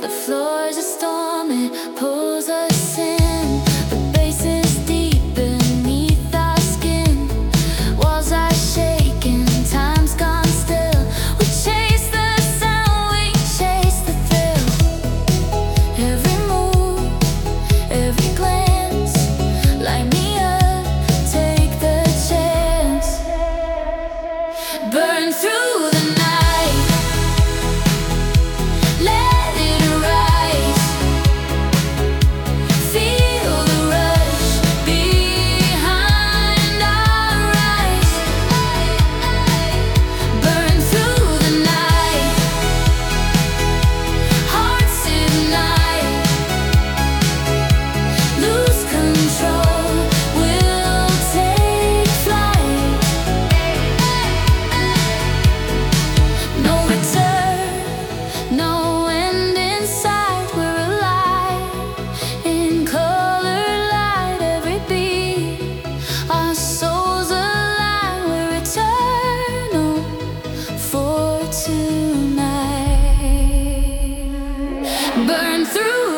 The floors are stormy, pulls us in. The bass is deep beneath our skin. Walls are shaking, time's gone still. We chase the sound, we chase the thrill. Every move, every glance, light me up, take the chance. Burn through the night, let it rise. Feel the rush behind our eyes. Burn through the night, hearts ignite. Lose control, we'll take flight. No return, no end in sight. We're alive in color light, every beat. Our souls align, we're eternal for tonight. Burn through